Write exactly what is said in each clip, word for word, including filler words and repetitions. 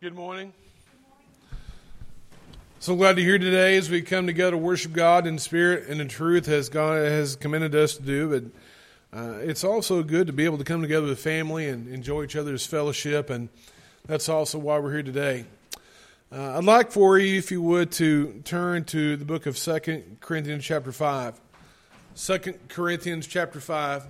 Good morning. So glad to hear today as we come together to worship God in spirit and in truth as God has commended us to do. But uh, it's also good to be able to come together with family and enjoy each other's fellowship, and that's also why we're here today. Uh, I'd like for you, if you would, to turn to the book of Second Corinthians chapter five. Second Corinthians chapter five.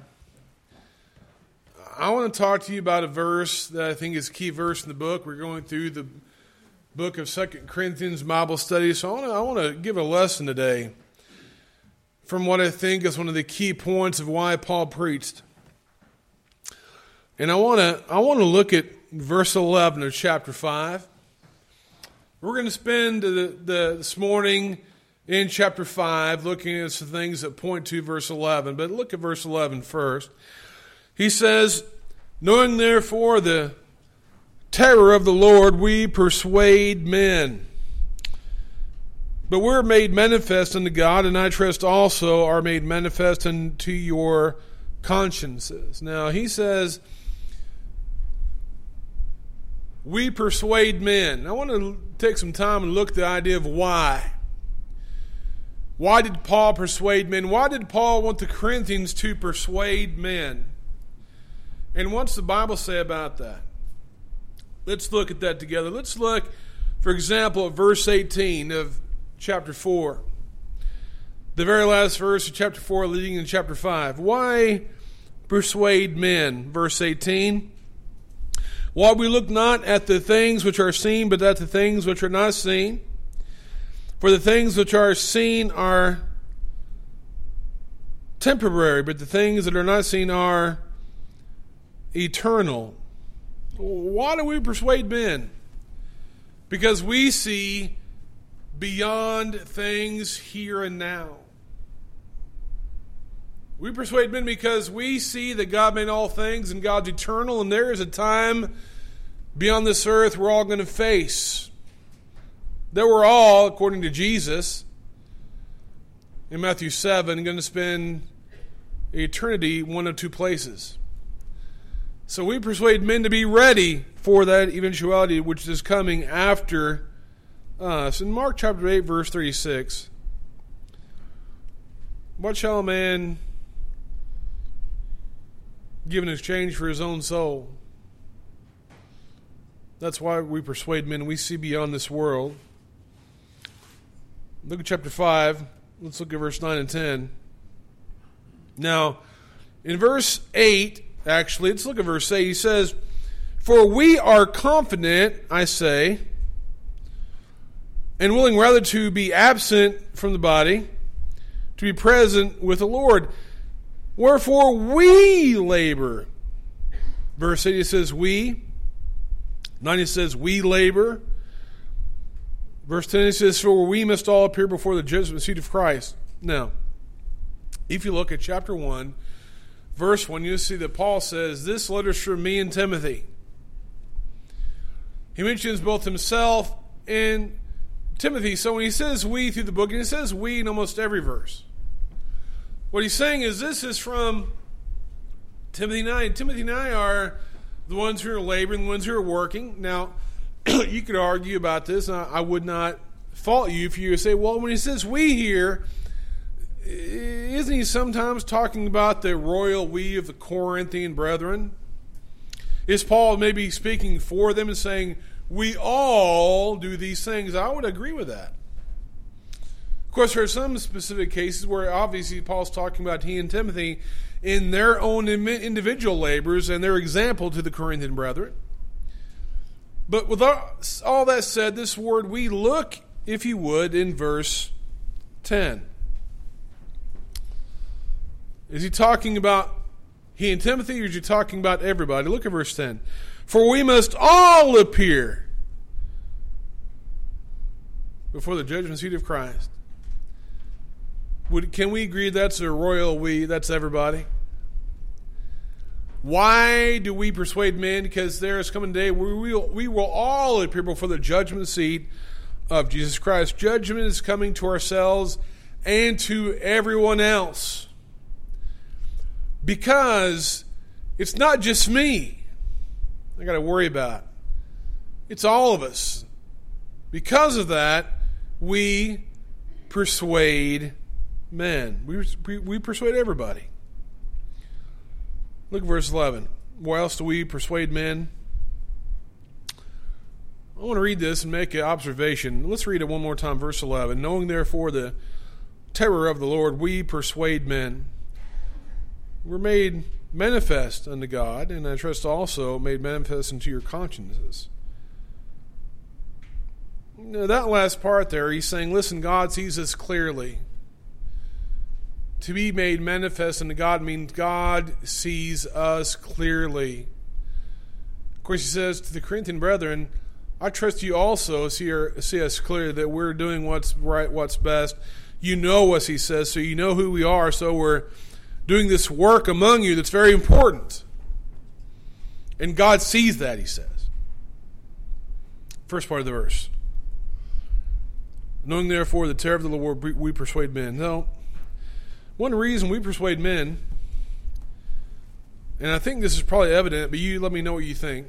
I want to talk to you about a verse that I think is a key verse in the book. We're going through the book of Second Corinthians Bible study, so I want to, I want to give a lesson today from what I think is one of the key points of why Paul preached. And I want to I want to look at verse eleven of chapter five. We're going to spend the, the, this morning in chapter five looking at some things that point to verse eleven, but look at verse eleven first. He says, knowing therefore the terror of the Lord, we persuade men. But we're made manifest unto God, and I trust also are made manifest unto your consciences. Now, he says, we persuade men. I want to take some time and look at the idea of why. Why did Paul persuade men? Why did Paul want the Corinthians to persuade men? And what's the Bible say about that? Let's look at that together. Let's look, for example, at verse eighteen of chapter four. The very last verse of chapter four leading into chapter five. Why persuade men? Verse eighteen. While we look not at the things which are seen, but at the things which are not seen. For the things which are seen are temporary, but the things that are not seen are eternal. Why do we persuade men? Because we see beyond things here and now. We persuade men because we see that God made all things and God's eternal, and there is a time beyond this earth we're all going to face. That we're all, according to Jesus, in Matthew seven, going to spend eternity one of two places. So we persuade men to be ready for that eventuality which is coming after us. In Mark chapter eight, verse thirty-six, what shall a man give in exchange for his own soul? That's why we persuade men. We see beyond this world. Look at chapter five. Let's look at verse nine and ten. Now, in verse eight, actually, let's look at verse eight. He says, for we are confident, I say, and willing rather to be absent from the body, to be present with the Lord. Wherefore we labor. Verse eight, it says we. nine, it says we labor. Verse ten, it says, for we must all appear before the judgment seat of Christ. Now, if you look at chapter one, verse one, you'll see that Paul says, this letter is from me and Timothy. He mentions both himself and Timothy. So when he says we through the book, and he says we in almost every verse, what he's saying is this is from Timothy and I. And Timothy and I are the ones who are laboring, the ones who are working. Now, you could argue about this, and I would not fault you if you say, well, when he says we here, isn't he sometimes talking about the royal we of the Corinthian brethren? Is Paul maybe speaking for them and saying, we all do these things? I would agree with that. Of course, there are some specific cases where obviously Paul's talking about he and Timothy in their own individual labors and their example to the Corinthian brethren. But with all that said, this word we, look, if you would, in verse ten. Is he talking about he and Timothy, or is he talking about everybody? Look at verse ten. For we must all appear before the judgment seat of Christ. Would, can we agree that's a royal we? That's everybody. Why do we persuade men? Because there is coming a day where we will, we will all appear before the judgment seat of Jesus Christ. Judgment is coming to ourselves and to everyone else. Because it's not just me I got to worry about. It's all of us. Because of that, we persuade men. We, we persuade everybody. Look at verse eleven. Why else do we persuade men? I want to read this and make an observation. Let's read it one more time, verse eleven. Knowing therefore the terror of the Lord, we persuade men. We're made manifest unto God, and I trust also made manifest unto your consciences. Now, that last part there, he's saying, listen, God sees us clearly. To be made manifest unto God means God sees us clearly. Of course, he says to the Corinthian brethren, I trust you also see, our, see us clearly, that we're doing what's right, what's best. You know us, he says, so you know who we are, so we're doing this work among you that's very important. And God sees that, he says. First part of the verse. Knowing therefore the terror of the Lord, we persuade men. No. One reason we persuade men, and I think this is probably evident, but you let me know what you think.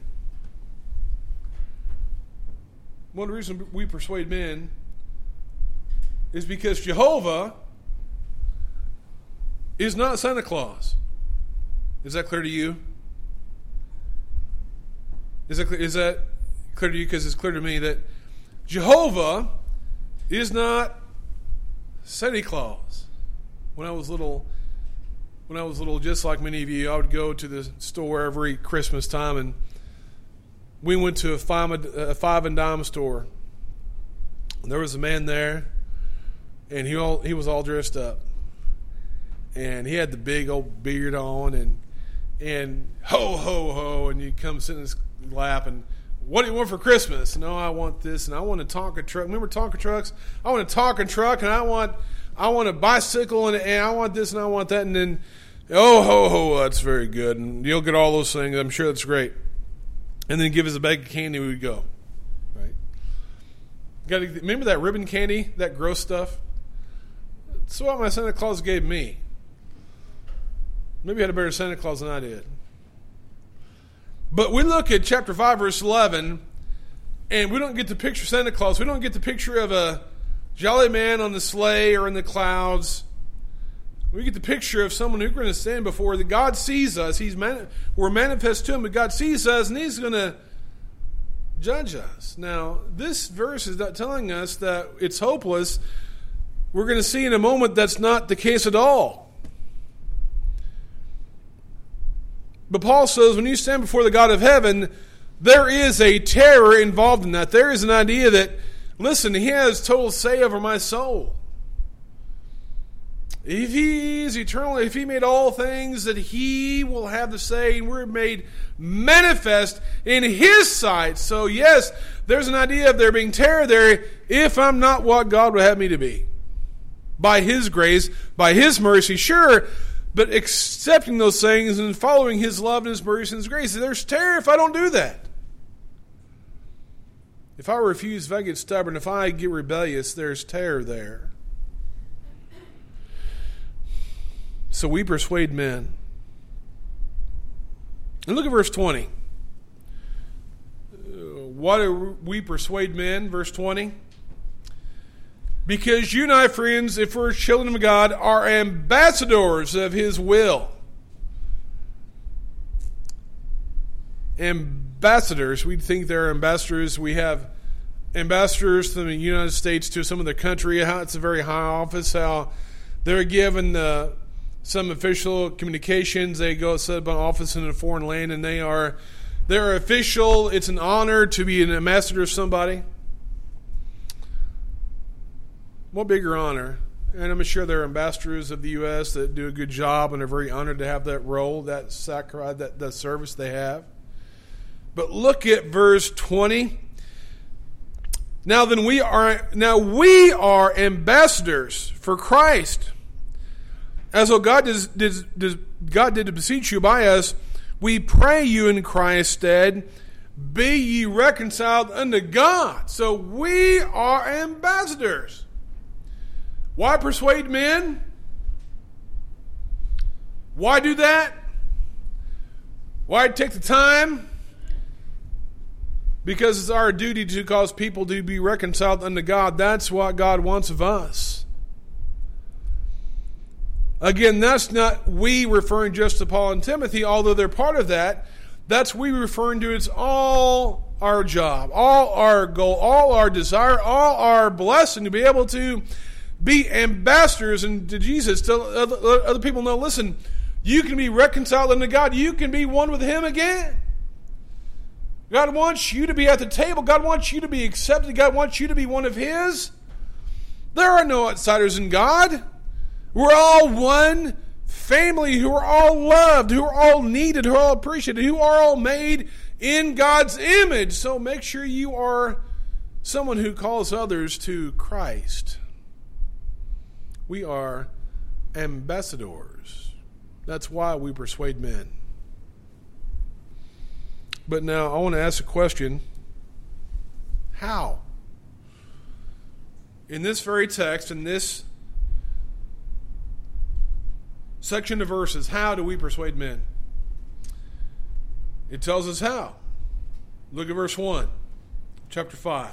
One reason we persuade men is because Jehovah is not Santa Claus. Is that clear to you? Is that clear, is that clear to you? Because it's clear to me that Jehovah is not Santa Claus. When I was little, when I was little, just like many of you, I would go to the store every Christmas time, and we went to a five, a five and dime store. And there was a man there, and he all he was all dressed up, and he had the big old beard on, and and ho ho ho, and you come sit in his lap and, what do you want for Christmas? No, I want this, and I want a Tonka truck. Remember Tonka trucks? I want a Tonka truck, and I want I want a bicycle, and, and I want this, and I want that, and then, oh, ho, ho, that's very good, and you'll get all those things. I'm sure that's great. And then give us a bag of candy, we would go. Right? Got to, remember that ribbon candy, that gross stuff? That's what my Santa Claus gave me. Maybe he had a better Santa Claus than I did. But we look at chapter five, verse eleven, and we don't get the picture of Santa Claus. We don't get the picture of a jolly man on the sleigh or in the clouds. We get the picture of someone who's going to stand before that God sees us. He's man, we're manifest to him, but God sees us, and he's going to judge us. Now, this verse is not telling us that it's hopeless. We're going to see in a moment that's not the case at all. But Paul says when you stand before the God of heaven, there is a terror involved in that. There is an idea that, listen, he has total say over my soul. If he is eternal, if he made all things, that he will have the say, and we're made manifest in his sight. So yes, there's an idea of there being terror there if I'm not what God would have me to be. By his grace, by his mercy, sure, but accepting those things and following his love and his mercy and his grace. There's terror if I don't do that. If I refuse, if I get stubborn, if I get rebellious, there's terror there. So we persuade men. And look at verse twenty. Why do we persuade men? Verse twenty. Because you and I, friends, if we're children of God, are ambassadors of his will. Ambassadors. We think they're ambassadors. We have ambassadors from the United States to some other country. How it's a very high office. How they're given uh, some official communications. They go set up an office in a foreign land, and they are they're official. It's an honor to be an ambassador of somebody. What bigger honor? And I'm sure there are ambassadors of the U S that do a good job and are very honored to have that role, that sacrifice, that, that service they have. But look at verse twenty. Now then we are now we are ambassadors for Christ. As though God did, did, did, God did to beseech you by us, we pray you in Christ's stead, be ye reconciled unto God. So we are ambassadors. Why persuade men? Why do that? Why take the time? Because it's our duty to cause people to be reconciled unto God. That's what God wants of us. Again, that's not we referring just to Paul and Timothy, although they're part of that. That's we referring to it's all our job, all our goal, all our desire, all our blessing to be able to be ambassadors into Jesus. To other, other people know, listen, you can be reconciled unto God. You can be one with Him again. God wants you to be at the table. God wants you to be accepted. God wants you to be one of His. There are no outsiders in God. We're all one family who are all loved, who are all needed, who are all appreciated, who are all made in God's image. So make sure you are someone who calls others to Christ. We are ambassadors. That's why we persuade men. But now I want to ask a question. How? In this very text, in this section of verses, how do we persuade men? It tells us how. Look at verse one, chapter five.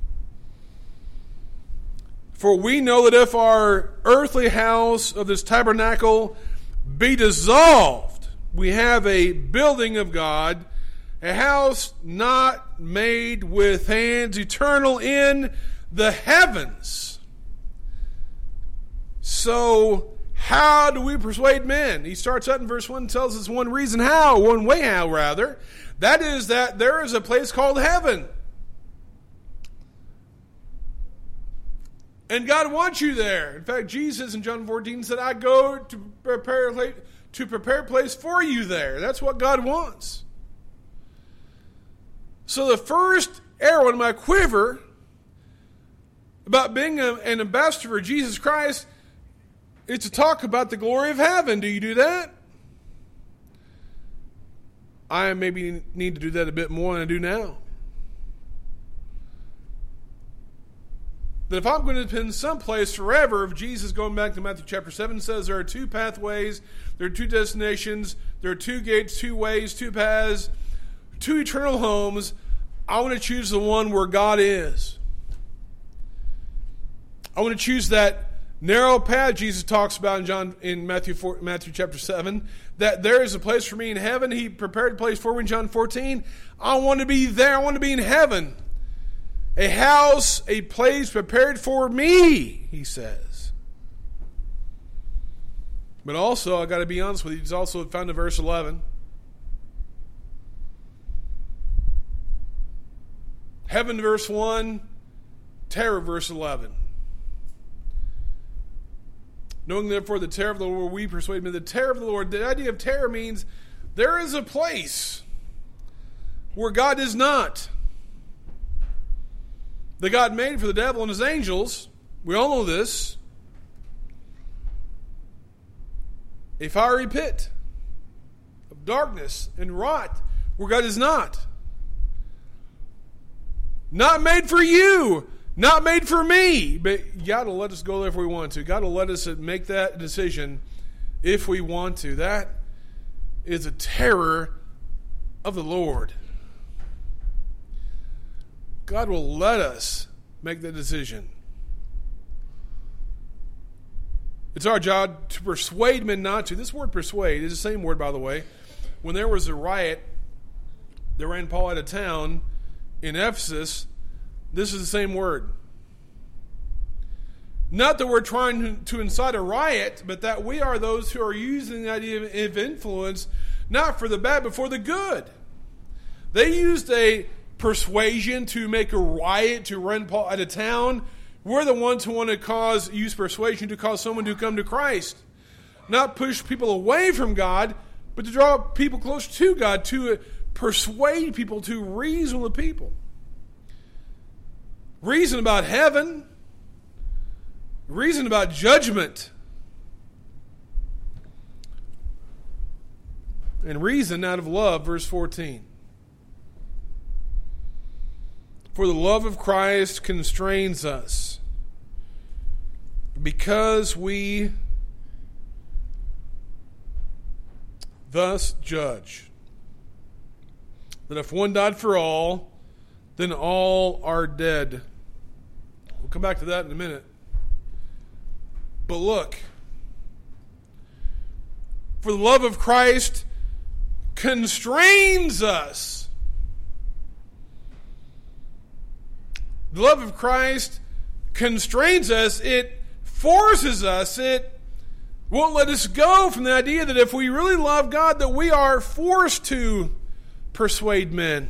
For we know that if our earthly house of this tabernacle be dissolved, we have a building of God, a house not made with hands, eternal in the heavens. So, how do we persuade men? He starts out in verse one and tells us one reason how, one way how rather. That is that there is a place called heaven. And God wants you there. In fact, Jesus in John fourteen said, I go to prepare a place, to prepare a place for you there. That's what God wants. So the first arrow in my quiver about being a, an ambassador for Jesus Christ is to talk about the glory of heaven. Do you do that? I maybe need to do that a bit more than I do now. That if I'm going to spend someplace forever, if Jesus, going back to Matthew chapter seven, says there are two pathways, there are two destinations, there are two gates, two ways, two paths, two eternal homes, I want to choose the one where God is. I want to choose that narrow path Jesus talks about in John in Matthew four, Matthew chapter seven, that there is a place for me in heaven. He prepared a place for me in John fourteen. I want to be there. I want to be in heaven. A house, a place prepared for me, he says. But also, I got to be honest with you, it's also found in verse eleven. Heaven, verse one, terror, verse eleven. Knowing therefore the terror of the Lord, we persuade men. The terror of the Lord, the idea of terror means there is a place where God is not. That God made for the devil and his angels, we all know this, a fiery pit of darkness and rot where God is not. Not made for you. Not made for me. But God will let us go there if we want to. God will let us make that decision if we want to. That is a terror of the Lord. God will let us make that decision. It's our job to persuade men not to. This word persuade is the same word, by the way. When there was a riot that ran Paul out of town in Ephesus, this is the same word. Not that we're trying to incite a riot, but that we are those who are using the idea of influence, not for the bad, but for the good. They used a persuasion to make a riot, to run Paul out of town. We're the ones who want to cause, use persuasion to cause someone to come to Christ. Not push people away from God, but to draw people close to God, to persuade people, to reason with people. Reason about heaven. Reason about judgment. And reason out of love, verse fourteen. For the love of Christ constrains us, because we thus judge that if one died for all, then all are dead. We'll come back to that in a minute. But look, for the love of Christ constrains us. The love of Christ constrains us. It forces us. It won't let us go from the idea that if we really love God, that we are forced to persuade men.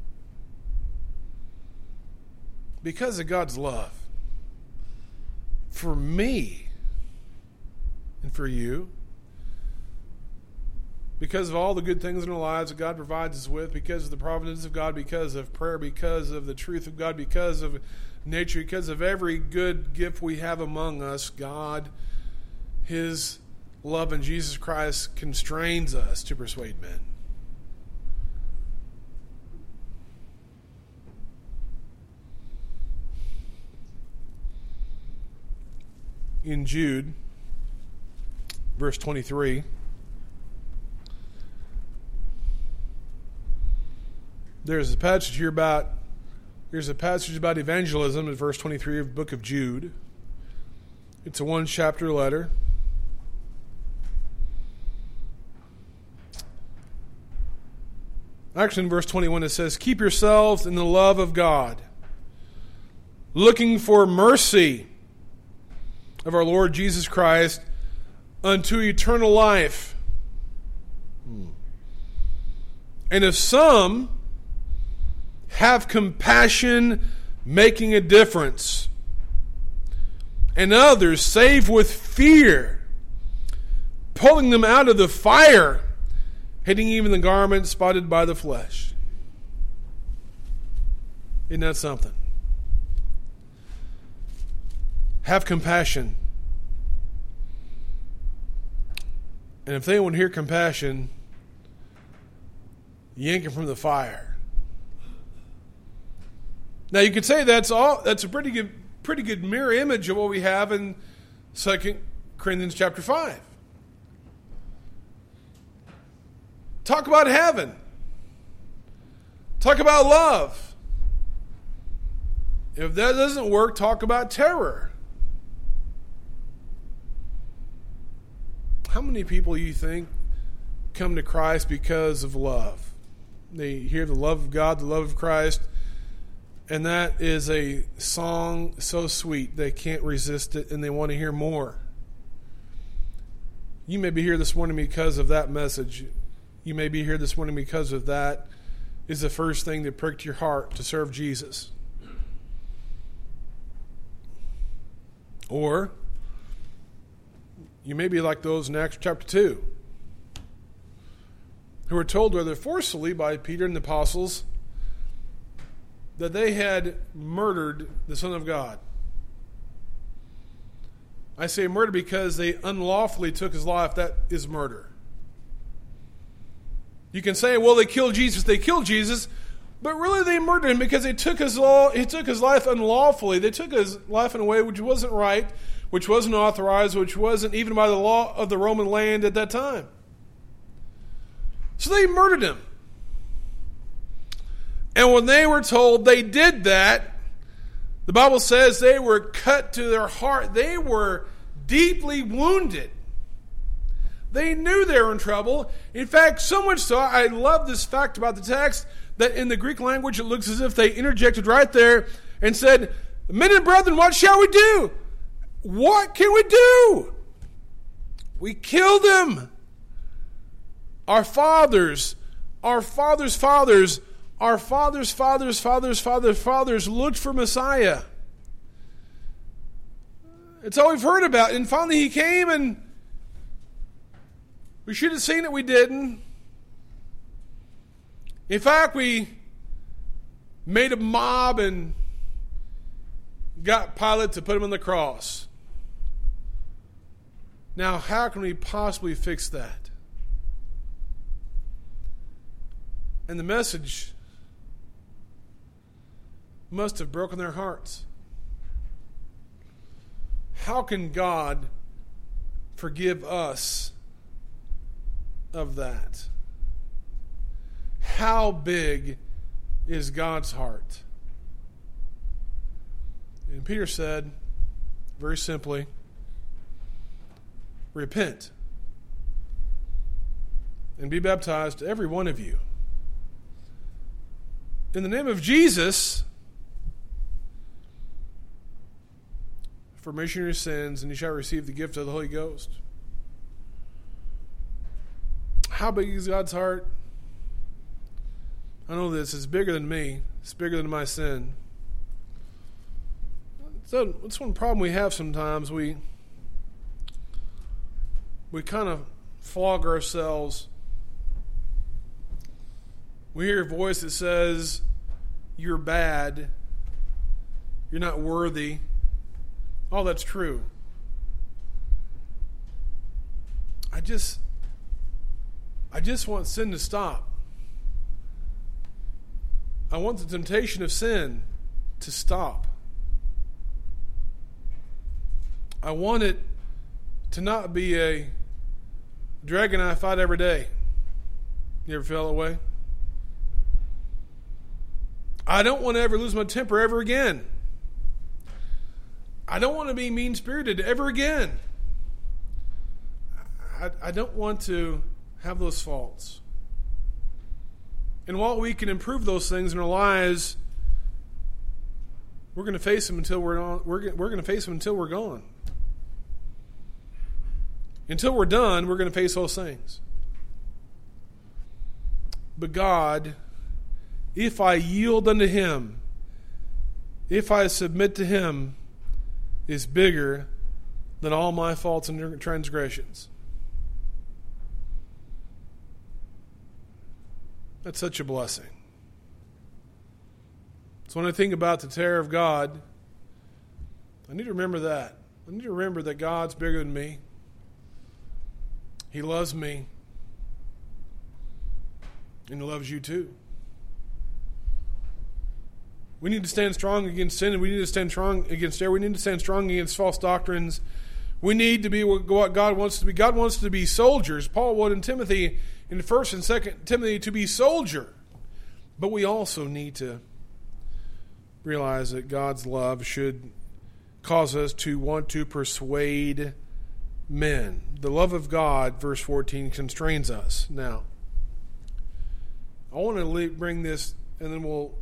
Because of God's love for me and for you. Because of all the good things in our lives that God provides us with, because of the providence of God, because of prayer, because of the truth of God, because of nature, because of every good gift we have among us, God, His love in Jesus Christ constrains us to persuade men. In Jude, verse twenty-three, there's a passage here about there's a passage about evangelism in verse twenty-three of the book of Jude. It's a one chapter letter. Actually, in verse twenty-one it says, "Keep yourselves in the love of God, looking for mercy of our Lord Jesus Christ unto eternal life. And if some have compassion, making a difference, and others save with fear, pulling them out of the fire, hitting even the garment spotted by the flesh." Isn't that something? Have compassion. And if they won't hear compassion, yank them from the fire. Now you could say that's all. That's a pretty good, pretty good mirror image of what we have in Second Corinthians chapter five. Talk about heaven. Talk about love. If that doesn't work, talk about terror. How many people do you think come to Christ because of love? They hear the love of God, the love of Christ, and that is a song so sweet they can't resist it and they want to hear more. You may be here this morning because of that message. You may be here this morning because of that is the first thing that pricked your heart to serve Jesus. Or you may be like those in Acts chapter two, who were told rather forcefully by Peter and the apostles that they had murdered the Son of God. I say murder because they unlawfully took his life. That is murder. You can say, well, they killed Jesus. They killed Jesus. But really they murdered him because they took his law, he took his life unlawfully. They took his life in a way which wasn't right, which wasn't authorized, which wasn't even by the law of the Roman land at that time. So they murdered him. And when they were told they did that, the Bible says they were cut to their heart. They were deeply wounded. They knew they were in trouble. In fact, so much so, I love this fact about the text, that in the Greek language it looks as if they interjected right there and said, "Men and brethren, what shall we do? What can we do? We killed him. Our fathers, our fathers' fathers, our fathers' fathers' fathers' fathers' fathers looked for Messiah. It's all we've heard about. And finally he came, and we should have seen it, we didn't. In fact, we made a mob and got Pilate to put him on the cross. Now, how can we possibly fix that?" And the message must have broken their hearts. How can God forgive us of that? How big is God's heart? And Peter said, very simply, repent and be baptized, every one of you, in the name of Jesus, for remission of your sins, and you shall receive the gift of the Holy Ghost. How big is God's heart? I know this. It's bigger than me. It's bigger than my sin. So that's one problem we have sometimes. We we kind of flog ourselves. We hear a voice that says, you're bad. You're not worthy. All that's true. I just I just want sin to stop. I want the temptation of sin to stop. I want it to not be a dragon I fight every day. You ever feel that way? I don't want to ever lose my temper ever again. I don't want to be mean-spirited ever again. I, I don't want to have those faults. And while we can improve those things in our lives, we're going to face them until we're on, we're we're going to face them until we're gone. Until we're done, we're going to face those things. But God, if I yield unto Him, if I submit to Him, is bigger than all my faults and transgressions. That's such a blessing. So when I think about the terror of God, I need to remember that. I need to remember that God's bigger than me. He loves me. And He loves you too. We need to stand strong against sin, and we need to stand strong against error. We need to stand strong against false doctrines. We need to be what God wants us to be. God wants us to be soldiers. Paul would in Timothy, in First and Second Timothy, to be soldier. But we also need to realize that God's love should cause us to want to persuade men. The love of God, verse fourteen, constrains us. Now, I want to bring this, and then we'll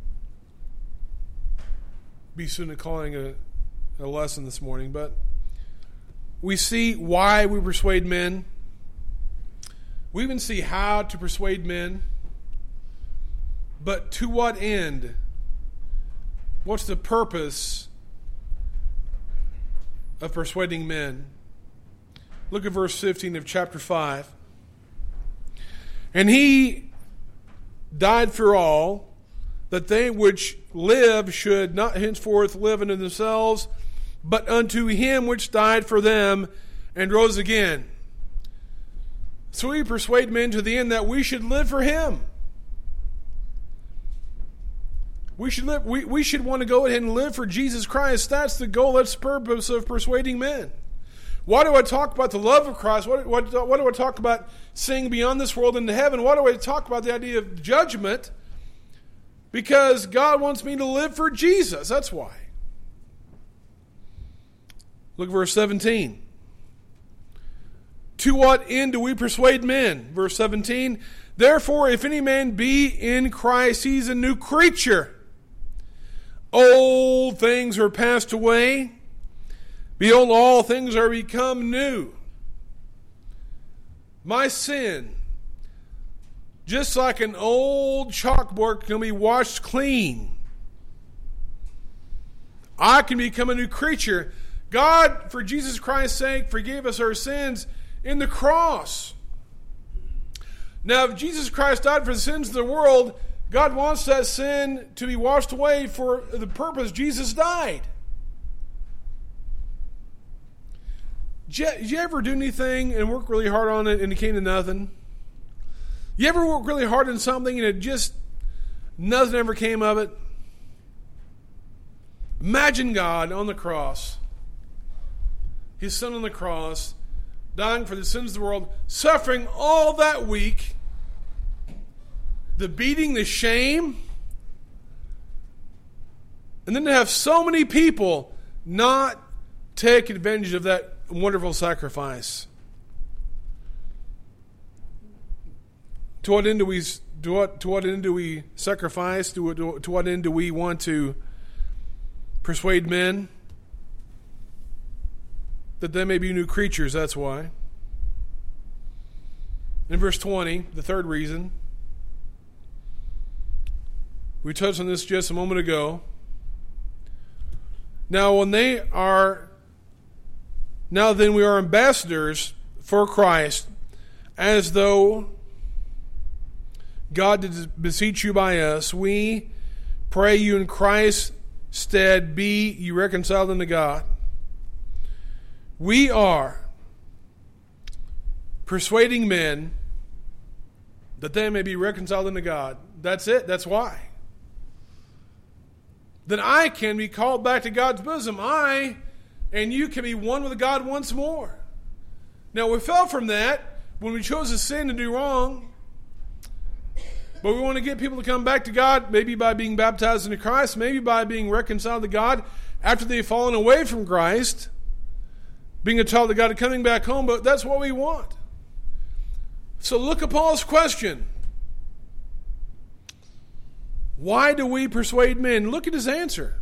be soon calling a, a lesson this morning. But we see why we persuade men. We even see how to persuade men. But to what end? What's the purpose of persuading men? Look at verse fifteen of chapter five. And He died for all, that they which live should not henceforth live unto themselves, but unto Him which died for them and rose again. So we persuade men to the end that we should live for Him. We should live. We, we should want to go ahead and live for Jesus Christ. That's the goal. That's the purpose of persuading men. Why do I talk about the love of Christ? What, what, what do I talk about seeing beyond this world into heaven? Why do I talk about the idea of judgment? Because God wants me to live for Jesus. That's why. Look at verse seventeen. To what end do we persuade men? Verse seventeen. Therefore, if any man be in Christ, he's a new creature. Old things are passed away. Behold, all things are become new. My sin, just like an old chalkboard, can be washed clean. I can become a new creature. God, for Jesus Christ's sake, forgave us our sins in the cross. Now, if Jesus Christ died for the sins of the world, God wants that sin to be washed away for the purpose Jesus died. Did you ever do anything and work really hard on it and it came to nothing? You ever work really hard on something and it just, nothing ever came of it? Imagine God on the cross, His Son on the cross, dying for the sins of the world, suffering all that week, the beating, the shame, And then to have so many people not take advantage of that wonderful sacrifice. To what end do we to what to what end do we sacrifice? To what, to what end do we want to persuade men? That they may be new creatures, that's why. In verse twenty, the third reason, we touched on this just a moment ago. Now when they are now then we are ambassadors for Christ, as though God did beseech you by us. We pray you in Christ's stead, be you reconciled unto God. We are persuading men that they may be reconciled unto God. That's it. That's why. Then I can be called back to God's bosom. I and you can be one with God once more. Now we fell from that when we chose to sin and do wrong. But we want to get people to come back to God, maybe by being baptized into Christ, maybe by being reconciled to God after they've fallen away from Christ, being a child of God and coming back home, but that's what we want. So look at Paul's question. Why do we persuade men? Look at his answer.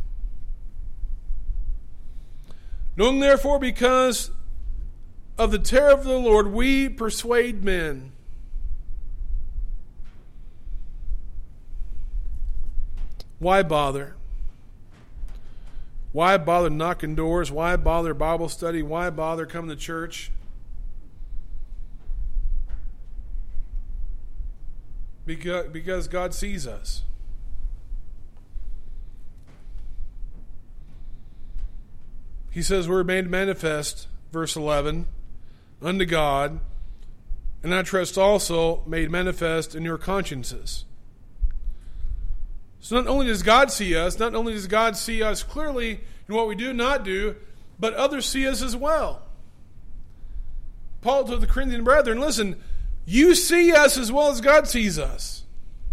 Knowing therefore, because of the terror of the Lord, we persuade men. Why bother? Why bother knocking doors? Why bother Bible study? Why bother coming to church? Because, because God sees us. He says we're made manifest, verse eleven, unto God, and I trust also made manifest in your consciences. So not only does God see us, not only does God see us clearly in what we do not do, but others see us as well. Paul told the Corinthian brethren, listen, you see us as well as God sees us.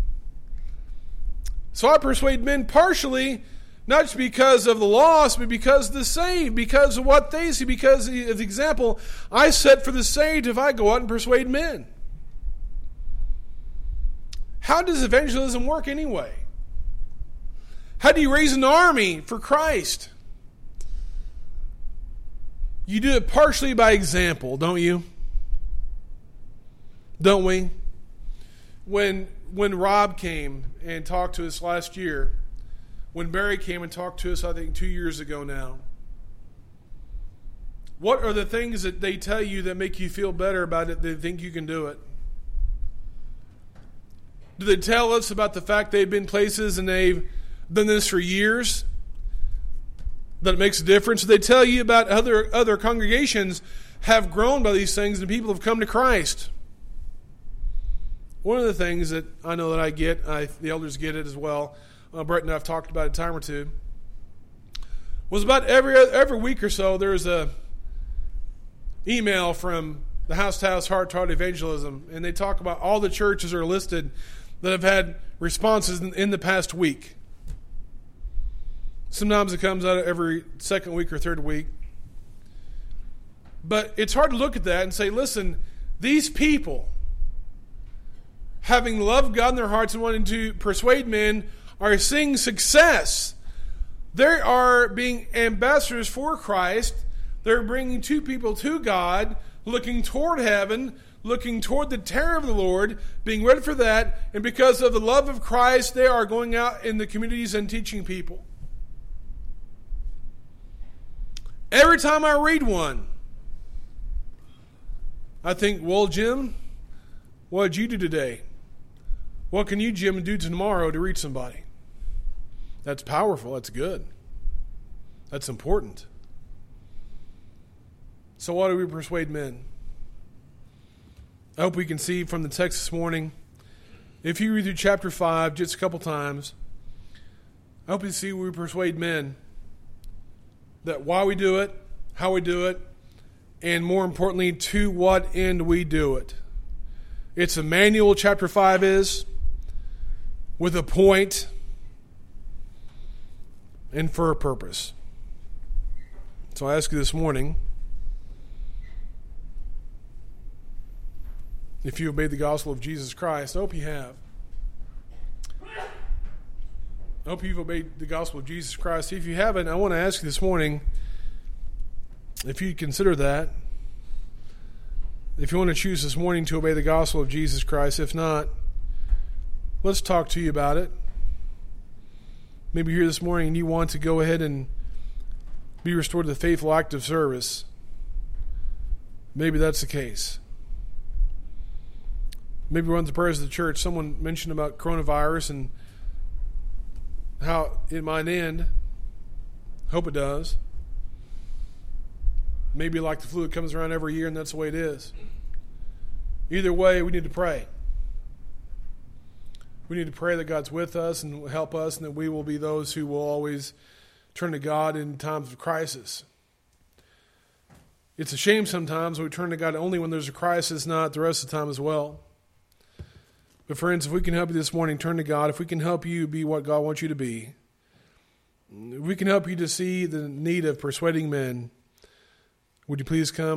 So I persuade men partially, not just because of the lost, but because of the saved, because of what they see, because of the example I set for the saved if I go out and persuade men. How does evangelism work anyway? How do you raise an army for Christ? You do it partially by example, don't you? Don't we? When when Rob came and talked to us last year, when Barry came and talked to us, I think two years ago now, what are the things that they tell you that make you feel better about it, that they think you can do it? Do they tell us about the fact they've been places and they've done this for years, that it makes a difference? They tell you about other other congregations have grown by these things and people have come to Christ. One of the things that I know that I get, I, the elders get it as well, uh, Brett and I have talked about it a time or two, was about every every week or so there's a email from the House to House Heart to Heart Evangelism, and they talk about all the churches are listed that have had responses in, in the past week. Sometimes it comes out every second week or third week. But it's hard to look at that and say, listen, these people, having loved God in their hearts and wanting to persuade men, are seeing success. They are being ambassadors for Christ. They're bringing two people to God, looking toward heaven, looking toward the terror of the Lord, being ready for that. And because of the love of Christ, they are going out in the communities and teaching people. Every time I read one, I think, well, Jim, what did you do today? What can you, Jim, do tomorrow to reach somebody? That's powerful. That's good. That's important. So why do we persuade men? I hope we can see from the text this morning, if you read through chapter five just a couple times, I hope you see we persuade men that why we do it, how we do it, and more importantly, to what end we do it. It's a manual, chapter five is, with a point. and for a purpose. So I ask you this morning, if you obeyed the gospel of Jesus Christ. I hope you have. I hope you've obeyed the gospel of Jesus Christ. If you haven't, I want to ask you this morning if you'd consider that. If you want to choose this morning to obey the gospel of Jesus Christ. If not, let's talk to you about it. Maybe you're here this morning and you want to go ahead and be restored to the faithful act of service. Maybe that's the case. Maybe one of the prayers of the church, someone mentioned about coronavirus and how it might end. Hope it does. Maybe like the flu, it comes around every year and that's the way it is. Either way, we need to pray. We need to pray that God's with us and will help us, and that we will be those who will always turn to God in times of crisis. It's a shame sometimes when we turn to God only when there's a crisis, not the rest of the time as well. But friends, if we can help you this morning, turn to God. If we can help you be what God wants you to be, if we can help you to see the need of persuading men, would you please come?